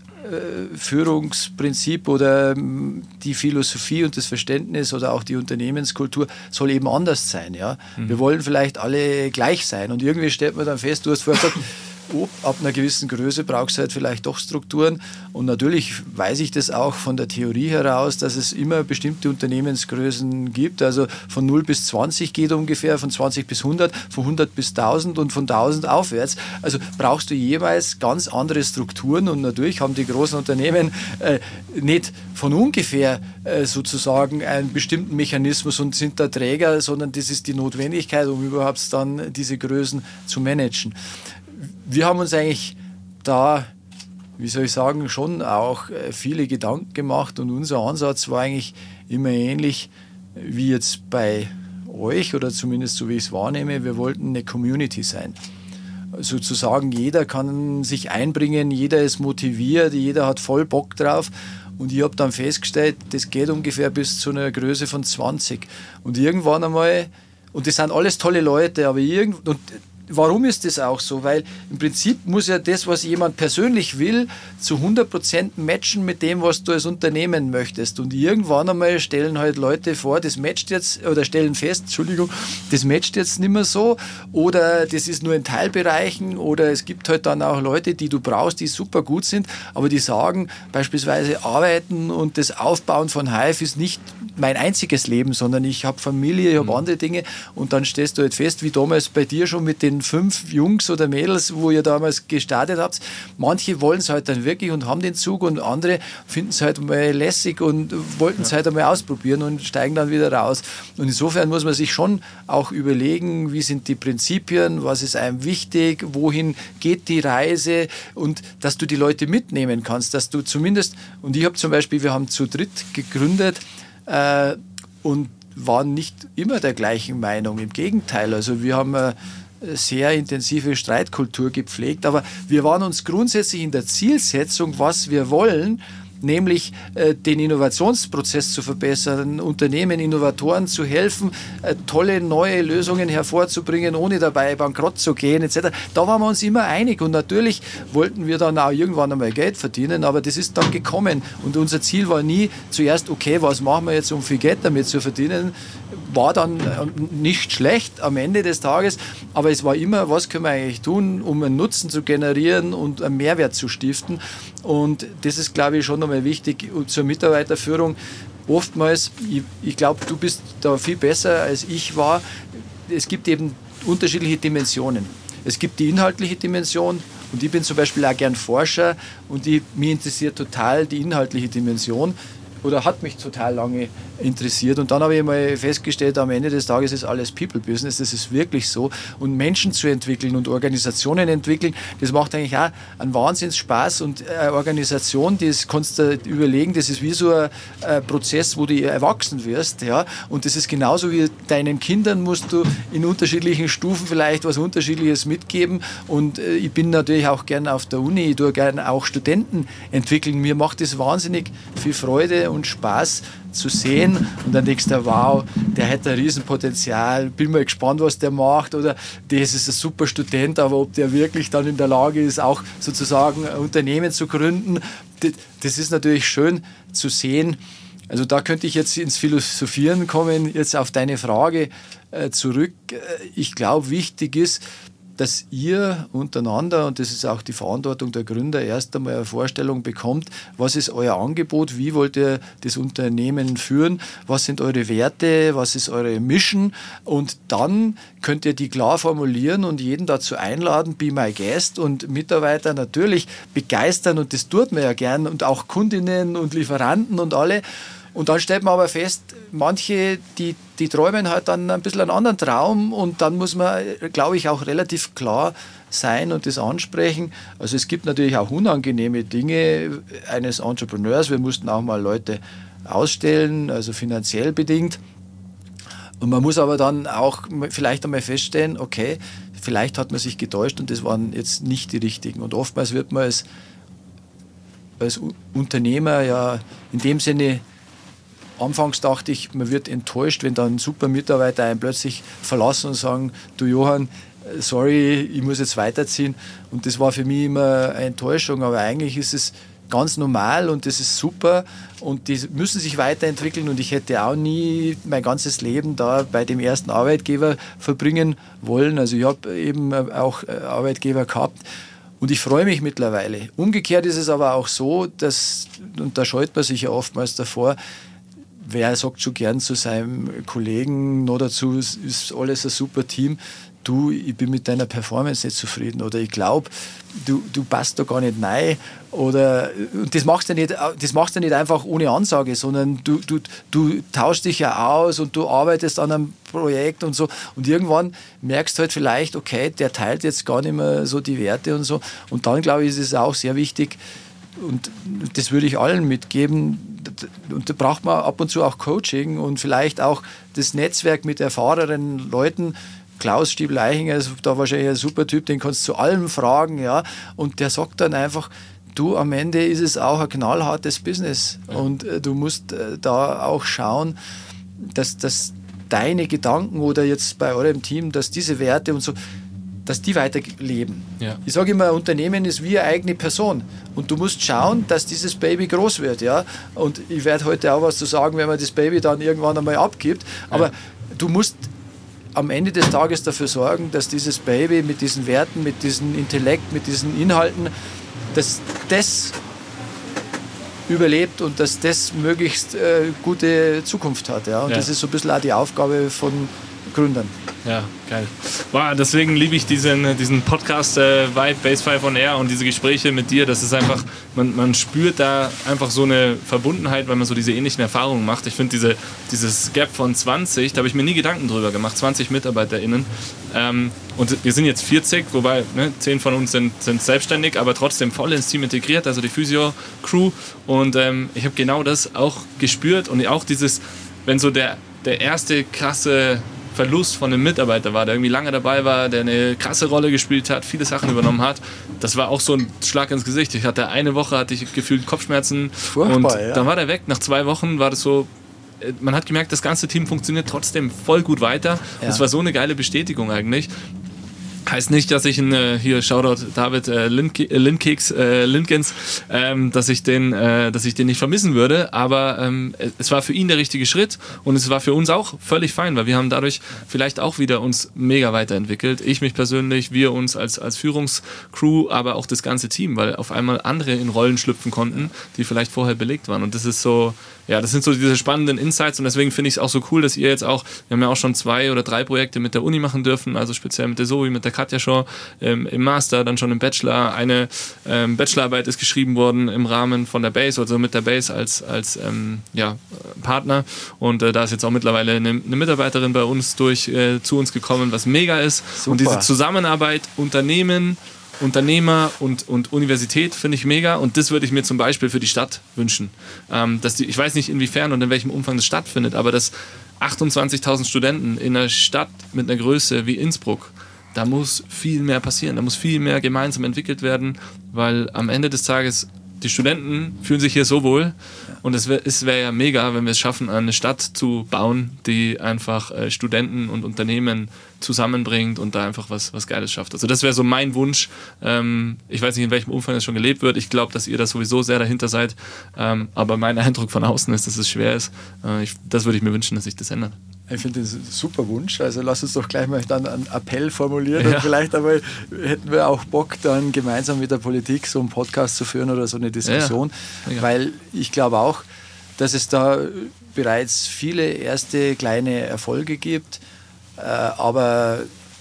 Führungsprinzip oder die Philosophie und das Verständnis oder auch die Unternehmenskultur soll eben anders sein. Ja? Wir wollen vielleicht alle gleich sein und irgendwie stellt man dann fest, du hast vorher gesagt, ab einer gewissen Größe brauchst du halt vielleicht doch Strukturen und natürlich weiß ich das auch von der Theorie heraus, dass es immer bestimmte Unternehmensgrößen gibt, also von 0 bis 20 geht ungefähr, von 20 bis 100, von 100 bis 1000 und von 1000 aufwärts, also brauchst du jeweils ganz andere Strukturen und natürlich haben die großen Unternehmen nicht von ungefähr sozusagen einen bestimmten Mechanismus und sind da Träger, sondern das ist die Notwendigkeit, um überhaupt dann diese Größen zu managen. Wir haben uns eigentlich da, wie soll ich sagen, schon auch viele Gedanken gemacht und unser Ansatz war eigentlich immer ähnlich wie jetzt bei euch oder zumindest so wie ich es wahrnehme. Wir wollten eine Community sein. Sozusagen jeder kann sich einbringen, jeder ist motiviert, jeder hat voll Bock drauf und ich habe dann festgestellt, das geht ungefähr bis zu einer Größe von 20 und irgendwann einmal, und das sind alles tolle Leute, aber warum ist das auch so? Weil im Prinzip muss ja das, was jemand persönlich will, zu 100% matchen mit dem, was du als Unternehmen möchtest. Und irgendwann einmal stellen halt Leute vor, das matcht jetzt, oder stellen fest, Entschuldigung, das matcht jetzt nicht mehr so, oder das ist nur in Teilbereichen, oder es gibt halt dann auch Leute, die du brauchst, die super gut sind, aber die sagen beispielsweise, Arbeiten und das Aufbauen von Hive ist nicht mein einziges Leben, sondern ich habe Familie, ich habe andere Dinge, und dann stellst du halt fest, wie damals bei dir schon mit den 5 Jungs oder Mädels, wo ihr damals gestartet habt. Manche wollen es halt dann wirklich und haben den Zug, und andere finden es halt mal lässig und wollten es halt einmal ausprobieren und steigen dann wieder raus. Und insofern muss man sich schon auch überlegen, wie sind die Prinzipien, was ist einem wichtig, wohin geht die Reise, und dass du die Leute mitnehmen kannst, dass du zumindest, und ich habe zum Beispiel, wir haben zu dritt gegründet und waren nicht immer der gleichen Meinung. Im Gegenteil, also wir haben eine sehr intensive Streitkultur gepflegt, aber wir waren uns grundsätzlich in der Zielsetzung, was wir wollen, nämlich den Innovationsprozess zu verbessern, Unternehmen, Innovatoren zu helfen, tolle neue Lösungen hervorzubringen, ohne dabei bankrott zu gehen etc. Da waren wir uns immer einig, und natürlich wollten wir dann auch irgendwann einmal Geld verdienen, aber das ist dann gekommen, und unser Ziel war nie zuerst, okay, was machen wir jetzt, um viel Geld damit zu verdienen, war dann nicht schlecht am Ende des Tages, aber es war immer, was können wir eigentlich tun, um einen Nutzen zu generieren und einen Mehrwert zu stiften, und das ist, glaube ich, schon nochmal wichtig zur Mitarbeiterführung. Oftmals, ich glaube, du bist da viel besser als ich war, es gibt eben unterschiedliche Dimensionen. Es gibt die inhaltliche Dimension, und ich bin zum Beispiel auch gern Forscher, und mich interessiert total die inhaltliche Dimension, oder hat mich total lange interessiert. Und dann habe ich mal festgestellt, am Ende des Tages ist alles People-Business, das ist wirklich so. Und Menschen zu entwickeln und Organisationen entwickeln, das macht eigentlich auch einen Wahnsinnsspaß. Und eine Organisation, das kannst du überlegen, das ist wie so ein Prozess, wo du erwachsen wirst. Ja? Und das ist genauso wie deinen Kindern musst du in unterschiedlichen Stufen vielleicht was Unterschiedliches mitgeben. Und ich bin natürlich auch gern auf der Uni, ich tue gern auch Studenten entwickeln. Mir macht das wahnsinnig viel Freude und Spaß zu sehen, und dann denkst du, wow, der hat ein Riesenpotenzial, bin mal gespannt, was der macht, oder das ist ein super Student, aber ob der wirklich dann in der Lage ist, auch sozusagen ein Unternehmen zu gründen, das ist natürlich schön zu sehen. Also da könnte ich jetzt ins Philosophieren kommen, jetzt auf deine Frage zurück. Ich glaube, wichtig ist, dass ihr untereinander, und das ist auch die Verantwortung der Gründer, erst einmal eine Vorstellung bekommt, was ist euer Angebot, wie wollt ihr das Unternehmen führen, was sind eure Werte, was ist eure Mission, und dann könnt ihr die klar formulieren und jeden dazu einladen, be my guest, und Mitarbeiter natürlich begeistern, und das tut man ja gern, und auch Kundinnen und Lieferanten und alle. Und dann stellt man aber fest, manche, die träumen halt dann ein bisschen einen anderen Traum, und dann muss man, glaube ich, auch relativ klar sein und das ansprechen. Also es gibt natürlich auch unangenehme Dinge eines Entrepreneurs. Wir mussten auch mal Leute ausstellen, also finanziell bedingt. Und man muss aber dann auch vielleicht einmal feststellen, okay, vielleicht hat man sich getäuscht und das waren jetzt nicht die richtigen. Und oftmals wird man als Unternehmer ja in dem Sinne, anfangs dachte ich, man wird enttäuscht, wenn dann super Mitarbeiter einen plötzlich verlassen und sagen, du Johann, sorry, ich muss jetzt weiterziehen. Und das war für mich immer eine Enttäuschung, aber eigentlich ist es ganz normal und das ist super, und die müssen sich weiterentwickeln, und ich hätte auch nie mein ganzes Leben da bei dem ersten Arbeitgeber verbringen wollen. Also ich habe eben auch Arbeitgeber gehabt. Und ich freue mich mittlerweile. Umgekehrt ist es aber auch so, dass, und da scheut man sich ja oftmals davor, wer sagt schon gern zu seinem Kollegen, noch dazu ist alles ein super Team, du, ich bin mit deiner Performance nicht zufrieden, oder ich glaube, du passt da gar nicht rein, oder und das machst du nicht einfach ohne Ansage, sondern du tauschst dich ja aus und du arbeitest an einem Projekt und so, und irgendwann merkst du halt vielleicht, okay, der teilt jetzt gar nicht mehr so die Werte und so, und dann glaube ich, ist es auch sehr wichtig, und das würde ich allen mitgeben, und da braucht man ab und zu auch Coaching und vielleicht auch das Netzwerk mit erfahrenen Leuten. Klaus Stiebel-Eichinger ist da wahrscheinlich ein super Typ, den kannst du zu allem fragen, ja, und der sagt dann einfach, du, am Ende ist es auch ein knallhartes Business, und du musst da auch schauen, dass deine Gedanken oder jetzt bei eurem Team, dass diese Werte und so, dass die weiterleben. Ja. Ich sage immer, ein Unternehmen ist wie eine eigene Person. Und du musst schauen, dass dieses Baby groß wird. Ja? Und ich werde heute auch was zu sagen, wenn man das Baby dann irgendwann einmal abgibt. Aber du musst am Ende des Tages dafür sorgen, dass dieses Baby mit diesen Werten, mit diesem Intellekt, mit diesen Inhalten, dass das überlebt und dass das möglichst gute Zukunft hat. Ja? Und das ist so ein bisschen auch die Aufgabe von Gründern. Ja, geil. Wow, deswegen liebe ich diesen Podcast Vibe Base 5 on Air und diese Gespräche mit dir. Das ist einfach, man spürt da einfach so eine Verbundenheit, weil man so diese ähnlichen Erfahrungen macht. Ich finde dieses Gap von 20, da habe ich mir nie Gedanken drüber gemacht, 20 MitarbeiterInnen. Und wir sind jetzt 40, wobei 10 von uns sind selbstständig, aber trotzdem voll ins Team integriert, also die Physio-Crew. Und ich habe genau das auch gespürt und auch dieses, wenn so der erste krasse Verlust von einem Mitarbeiter war, der irgendwie lange dabei war, der eine krasse Rolle gespielt hat, viele Sachen übernommen hat. Das war auch so ein Schlag ins Gesicht. Ich hatte eine Woche, hatte ich gefühlt Kopfschmerzen. Furchtbar, und dann war der weg. Nach 2 Wochen war das so, man hat gemerkt, das ganze Team funktioniert trotzdem voll gut weiter. Ja. Das war so eine geile Bestätigung eigentlich. Heißt nicht, dass ich hier Shoutout David Linkens, dass ich den nicht vermissen würde, aber es war für ihn der richtige Schritt und es war für uns auch völlig fein, weil wir haben dadurch vielleicht auch wieder uns mega weiterentwickelt. Ich mich persönlich, wir uns als Führungscrew, aber auch das ganze Team, weil auf einmal andere in Rollen schlüpfen konnten, die vielleicht vorher belegt waren. Und das ist so, ja, das sind so diese spannenden Insights und deswegen finde ich es auch so cool, dass ihr jetzt auch, wir haben ja auch schon 2 oder 3 Projekte mit der Uni machen dürfen, also speziell mit der Zoe, mit der Katja schon im Master, dann schon im Bachelor. Eine Bachelorarbeit ist geschrieben worden im Rahmen von der Base, also mit der Base als Partner und da ist jetzt auch mittlerweile eine Mitarbeiterin bei uns zu uns gekommen, was mega ist. Super. Und diese Zusammenarbeit, Unternehmer und Universität finde ich mega und das würde ich mir zum Beispiel für die Stadt wünschen. Ich weiß nicht inwiefern und in welchem Umfang das stattfindet, aber dass 28.000 Studenten in einer Stadt mit einer Größe wie Innsbruck, da muss viel mehr passieren, da muss viel mehr gemeinsam entwickelt werden, weil am Ende des Tages die Studenten fühlen sich hier so wohl und es wäre ja mega, wenn wir es schaffen, eine Stadt zu bauen, die einfach Studenten und Unternehmen zusammenbringt und da einfach was Geiles schafft. Also das wäre so mein Wunsch. Ich weiß nicht, in welchem Umfang das schon gelebt wird. Ich glaube, dass ihr da sowieso sehr dahinter seid. Aber mein Eindruck von außen ist, dass es schwer ist. Das würde ich mir wünschen, dass sich das ändert. Ich finde das ein super Wunsch. Also lass uns doch gleich mal dann einen Appell formulieren und vielleicht einmal hätten wir auch Bock, dann gemeinsam mit der Politik so einen Podcast zu führen oder so eine Diskussion. Ja. Weil ich glaube auch, dass es da bereits viele erste kleine Erfolge gibt, aber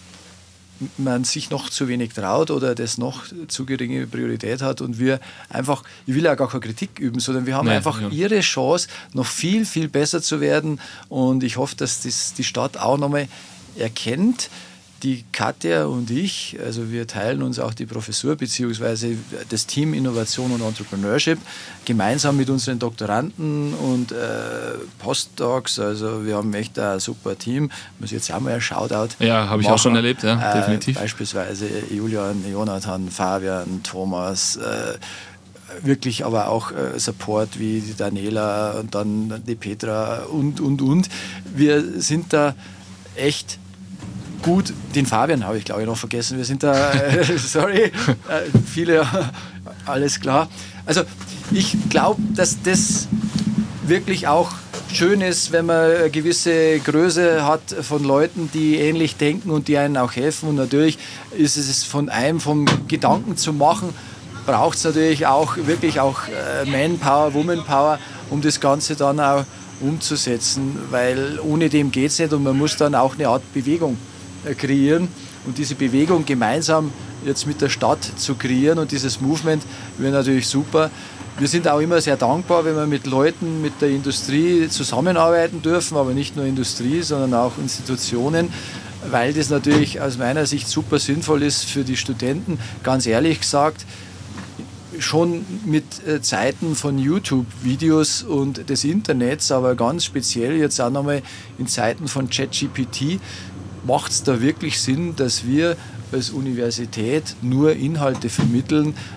man sich noch zu wenig traut oder das noch zu geringe Priorität hat und wir einfach, ich will ja gar keine Kritik üben, sondern wir haben einfach ihre Chance, noch viel, viel besser zu werden und ich hoffe, dass das die Stadt auch nochmal erkennt. Die Katja und ich, also wir teilen uns auch die Professur bzw. das Team Innovation und Entrepreneurship gemeinsam mit unseren Doktoranden und Postdocs. Also wir haben echt ein super Team. Muss jetzt auch mal ein Shoutout Ja, habe ich auch schon erlebt, ja, definitiv. Beispielsweise Julian, Jonathan, Fabian, Thomas, wirklich aber auch Support wie die Daniela und dann die Petra und. Wir sind da echt gut, den Fabian habe ich glaube ich noch vergessen, wir sind da, viele, alles klar. Also ich glaube, dass das wirklich auch schön ist, wenn man eine gewisse Größe hat von Leuten, die ähnlich denken und die einen auch helfen und natürlich ist es vom Gedanken zu machen, braucht es natürlich auch wirklich auch Manpower, Womanpower, um das Ganze dann auch umzusetzen, weil ohne dem geht es nicht und man muss dann auch eine Art Bewegung kreieren und diese Bewegung gemeinsam jetzt mit der Stadt zu kreieren und dieses Movement wäre natürlich super. Wir sind auch immer sehr dankbar, wenn wir mit Leuten, mit der Industrie zusammenarbeiten dürfen, aber nicht nur Industrie, sondern auch Institutionen, weil das natürlich aus meiner Sicht super sinnvoll ist für die Studenten. Ganz ehrlich gesagt, schon mit Zeiten von YouTube-Videos und des Internets, aber ganz speziell jetzt auch nochmal in Zeiten von ChatGPT, macht es da wirklich Sinn, dass wir als Universität nur Inhalte vermitteln,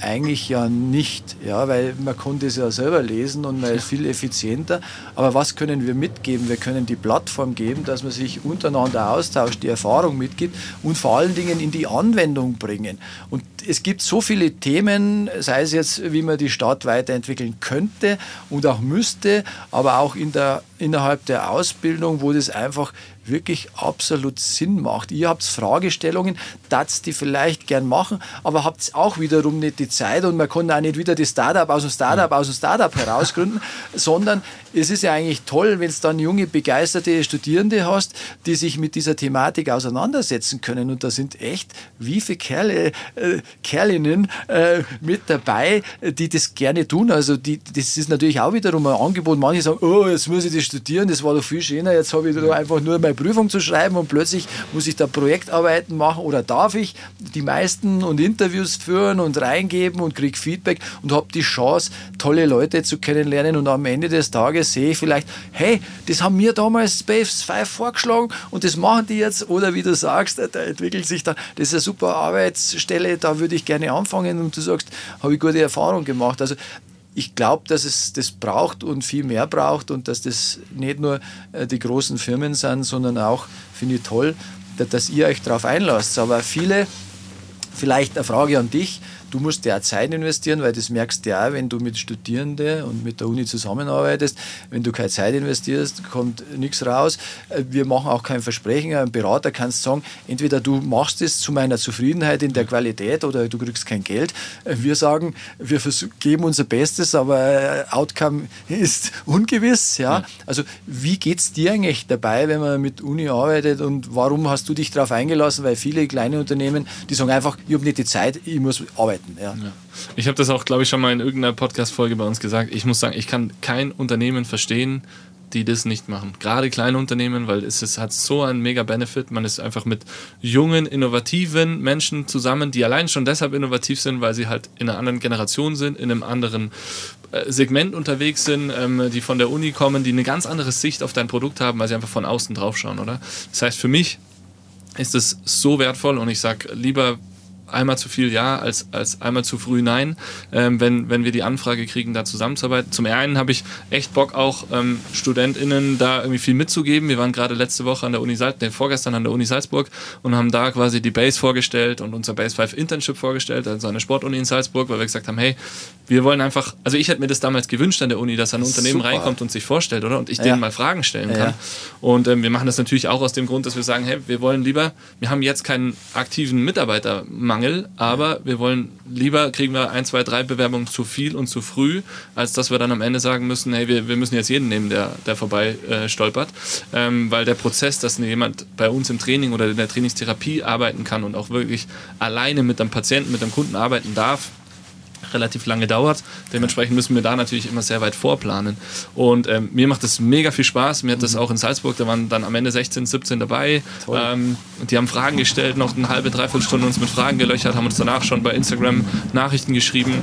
eigentlich ja nicht, ja, weil man konnte es ja selber lesen und man ist viel effizienter. Aber was können wir mitgeben? Wir können die Plattform geben, dass man sich untereinander austauscht, die Erfahrung mitgibt und vor allen Dingen in die Anwendung bringen. Und es gibt so viele Themen, sei es jetzt, wie man die Stadt weiterentwickeln könnte und auch müsste, aber auch innerhalb der Ausbildung, wo das einfach wirklich absolut Sinn macht. Ihr habt Fragestellungen, das die vielleicht gern machen, aber habt auch wiederum nicht die Zeit und man kann auch nicht wieder das Startup aus dem Startup herausgründen, sondern es ist ja eigentlich toll, wenn es dann junge, begeisterte Studierende hast, die sich mit dieser Thematik auseinandersetzen können. Und da sind echt wie viele Kerlinnen mit dabei, die das gerne tun. Also das ist natürlich auch wiederum ein Angebot. Manche sagen, oh, jetzt muss ich das studieren, das war doch viel schöner, jetzt habe ich da einfach nur meine Prüfung zu schreiben und plötzlich muss ich da Projektarbeiten machen oder darf ich die meisten und Interviews führen und reingeben und kriege Feedback und habe die Chance, tolle Leute zu kennenlernen und am Ende des Tages sehe ich vielleicht, hey, das haben mir damals Base 5 vorgeschlagen und das machen die jetzt, oder wie du sagst, da entwickelt sich dann, das ist eine super Arbeitsstelle, da würde ich gerne anfangen und du sagst, habe ich gute Erfahrungen gemacht. Also ich glaube, dass es das braucht und viel mehr braucht und dass das nicht nur die großen Firmen sind, sondern auch, finde ich toll, dass ihr euch darauf einlasst. Aber viele, vielleicht eine Frage an dich, du musst ja auch Zeit investieren, weil das merkst du ja auch, wenn du mit Studierenden und mit der Uni zusammenarbeitest. Wenn du keine Zeit investierst, kommt nichts raus. Wir machen auch kein Versprechen. Ein Berater kannst sagen, entweder du machst es zu meiner Zufriedenheit in der Qualität oder du kriegst kein Geld. Wir sagen, wir geben unser Bestes, aber Outcome ist ungewiss. Ja? Also wie geht es dir eigentlich dabei, wenn man mit Uni arbeitet und warum hast du dich darauf eingelassen? Weil viele kleine Unternehmen, die sagen einfach, ich habe nicht die Zeit, ich muss arbeiten. Ja. Ja. Ich habe das auch, glaube ich, schon mal in irgendeiner Podcast-Folge bei uns gesagt. Ich muss sagen, ich kann kein Unternehmen verstehen, die das nicht machen. Gerade kleine Unternehmen, weil es hat so einen mega Benefit. Man ist einfach mit jungen, innovativen Menschen zusammen, die allein schon deshalb innovativ sind, weil sie halt in einer anderen Generation sind, in einem anderen Segment unterwegs sind, die von der Uni kommen, die eine ganz andere Sicht auf dein Produkt haben, weil sie einfach von außen drauf schauen, oder? Das heißt, für mich ist es so wertvoll und ich sage lieber einmal zu viel Ja als einmal zu früh Nein, wenn wir die Anfrage kriegen, da zusammenzuarbeiten. Zum einen habe ich echt Bock auch StudentInnen da irgendwie viel mitzugeben. Wir waren gerade letzte Woche vorgestern an der Uni Salzburg und haben da quasi die Base vorgestellt und unser Base 5 Internship vorgestellt, also eine Sportuni in Salzburg, weil wir gesagt haben, hey, wir wollen einfach, also ich hätte mir das damals gewünscht an der Uni, dass ein Unternehmen reinkommt und sich vorstellt, oder? Und ich denen mal Fragen stellen kann. Ja. Und wir machen das natürlich auch aus dem Grund, dass wir sagen, hey, wir haben jetzt keinen aktiven Mitarbeitermangel, aber wir wollen lieber, kriegen wir 1, 2, 3 Bewerbungen zu viel und zu früh, als dass wir dann am Ende sagen müssen, hey, wir müssen jetzt jeden nehmen, der vorbei stolpert, weil der Prozess, dass jemand bei uns im Training oder in der Trainingstherapie arbeiten kann und auch wirklich alleine mit einem Patienten, mit einem Kunden arbeiten darf, relativ lange dauert. Dementsprechend müssen wir da natürlich immer sehr weit vorplanen. Und mir macht das mega viel Spaß. Mir hat das auch in Salzburg, da waren dann am Ende 16, 17 dabei. Und die haben Fragen gestellt, noch eine halbe, dreiviertel Stunde uns mit Fragen gelöchert, haben uns danach schon bei Instagram Nachrichten geschrieben.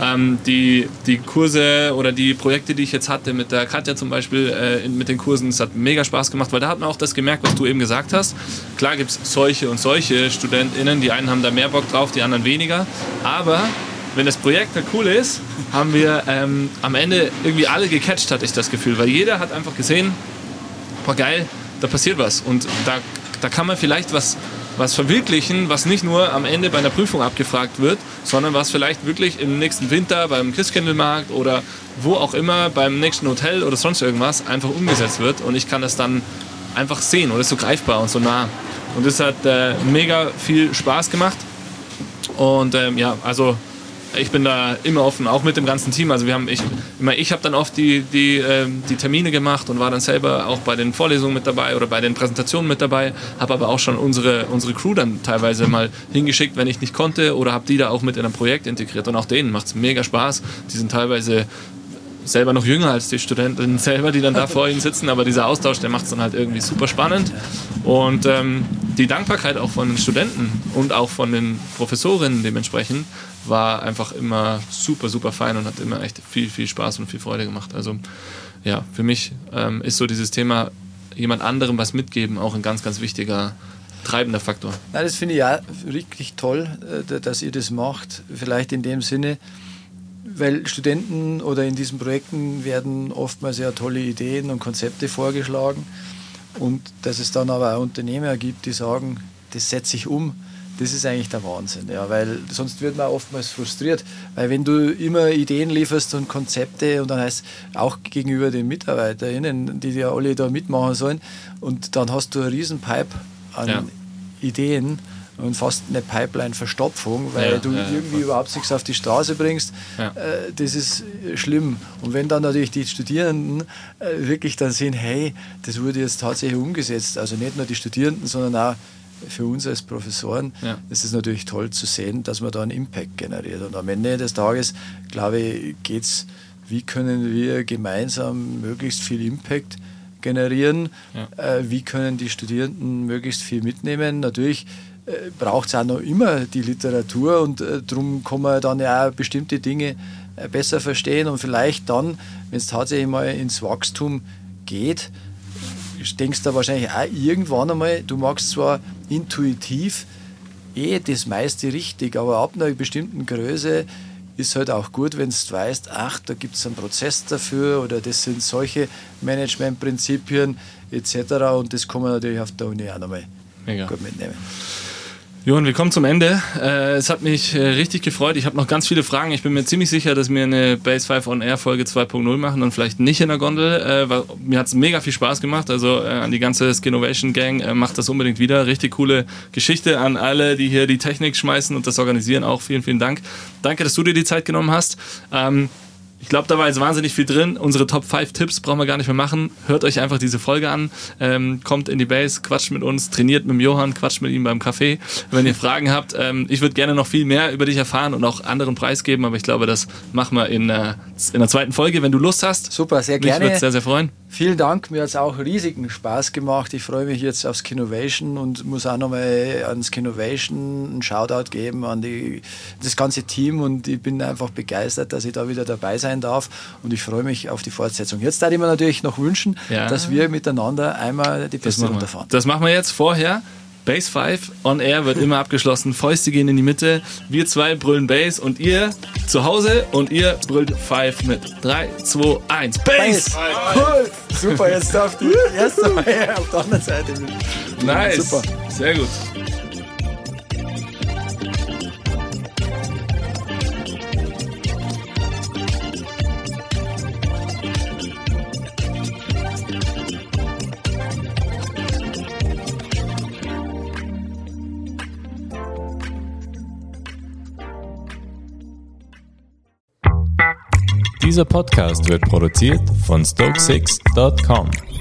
Die Kurse oder die Projekte, die ich jetzt hatte, mit der Katja zum Beispiel, mit den Kursen, es hat mega Spaß gemacht, weil da hat man auch das gemerkt, was du eben gesagt hast. Klar gibt es solche und solche StudentInnen, die einen haben da mehr Bock drauf, die anderen weniger, aber wenn das Projekt halt cool ist, haben wir am Ende irgendwie alle gecatcht, hatte ich das Gefühl. Weil jeder hat einfach gesehen, boah geil, da passiert was. Und da kann man vielleicht was verwirklichen, was nicht nur am Ende bei einer Prüfung abgefragt wird, sondern was vielleicht wirklich im nächsten Winter beim Christkindlmarkt oder wo auch immer, beim nächsten Hotel oder sonst irgendwas einfach umgesetzt wird. Und ich kann das dann einfach sehen und es ist so greifbar und so nah. Und das hat mega viel Spaß gemacht. Und also ich bin da immer offen, auch mit dem ganzen Team. Also ich habe dann oft die Termine gemacht und war dann selber auch bei den Vorlesungen mit dabei oder bei den Präsentationen mit dabei, habe aber auch schon unsere Crew dann teilweise mal hingeschickt, wenn ich nicht konnte, oder habe die da auch mit in ein Projekt integriert. Und auch denen macht es mega Spaß. Die sind teilweise selber noch jünger als die Studenten selber, die dann da vor ihnen sitzen, aber dieser Austausch, der macht es dann halt irgendwie super spannend. Und die Dankbarkeit auch von den Studenten und auch von den Professorinnen dementsprechend war einfach immer super, super fein und hat immer echt viel, viel Spaß und viel Freude gemacht. Also ja, für mich ist so dieses Thema, jemand anderem was mitgeben, auch ein ganz, ganz wichtiger treibender Faktor. Nein, das finde ich auch wirklich toll, dass ihr das macht. Vielleicht in dem Sinne, weil Studenten oder in diesen Projekten werden oftmals ja tolle Ideen und Konzepte vorgeschlagen und dass es dann aber auch Unternehmer gibt, die sagen, das setze ich um. Das ist eigentlich der Wahnsinn, ja, weil sonst wird man oftmals frustriert, weil wenn du immer Ideen lieferst und Konzepte und dann heißt auch gegenüber den MitarbeiterInnen, die ja alle da mitmachen sollen und dann hast du einen riesen Pipe an Ideen und fast eine Pipeline-Verstopfung, weil du irgendwie überhaupt nichts auf die Straße bringst. Das ist schlimm. Und wenn dann natürlich die Studierenden wirklich dann sehen, hey, das wurde jetzt tatsächlich umgesetzt, also nicht nur die Studierenden, sondern auch für uns als Professoren ist es natürlich toll zu sehen, dass man da einen Impact generiert. Und am Ende des Tages, glaube ich, geht es, wie können wir gemeinsam möglichst viel Impact generieren, wie können die Studierenden möglichst viel mitnehmen. Natürlich braucht es auch noch immer die Literatur und darum kann man dann ja auch bestimmte Dinge besser verstehen und vielleicht dann, wenn es tatsächlich mal ins Wachstum geht, denkst du wahrscheinlich auch irgendwann einmal, du magst zwar intuitiv das meiste richtig, aber ab einer bestimmten Größe ist halt auch gut, wenn du weißt, ach, da gibt es einen Prozess dafür oder das sind solche Managementprinzipien etc. Und das kann man natürlich auf der Uni auch nochmal gut mitnehmen. Johann, wir kommen zum Ende. Es hat mich richtig gefreut. Ich habe noch ganz viele Fragen. Ich bin mir ziemlich sicher, dass wir eine Base 5 on Air Folge 2.0 machen und vielleicht nicht in der Gondel. Mir hat es mega viel Spaß gemacht. Also an die ganze Skinnovation Gang, macht das unbedingt wieder. Richtig coole Geschichte an alle, die hier die Technik schmeißen und das organisieren. Auch vielen, vielen Dank. Danke, dass du dir die Zeit genommen hast. Ich glaube, da war jetzt wahnsinnig viel drin. Unsere Top 5 Tipps brauchen wir gar nicht mehr machen. Hört euch einfach diese Folge an. Kommt in die Base, quatscht mit uns, trainiert mit dem Johann, quatscht mit ihm beim Kaffee. Wenn ihr Fragen habt, ich würde gerne noch viel mehr über dich erfahren und auch anderen preisgeben, aber ich glaube, das machen wir in der zweiten Folge, wenn du Lust hast. Super, sehr gerne. Mich würde sehr, sehr freuen. Vielen Dank, mir hat es auch riesigen Spaß gemacht. Ich freue mich jetzt auf Skinnovation und muss auch nochmal an Skinnovation einen Shoutout geben an das ganze Team und ich bin einfach begeistert, dass ich da wieder dabei sein darf und ich freue mich auf die Fortsetzung. Jetzt darf ich mir natürlich noch wünschen, dass wir miteinander einmal die Piste runterfahren. Das machen wir jetzt vorher. Base 5 on Air wird immer abgeschlossen. Fäuste gehen in die Mitte. Wir zwei brüllen Base und ihr zu Hause und ihr brüllt 5 mit. 3, 2, 1. Base! Cool! Super, jetzt darf die erste Mal auf der anderen Seite mit. Nice! Super. Sehr gut. Dieser Podcast wird produziert von Stoke6.com.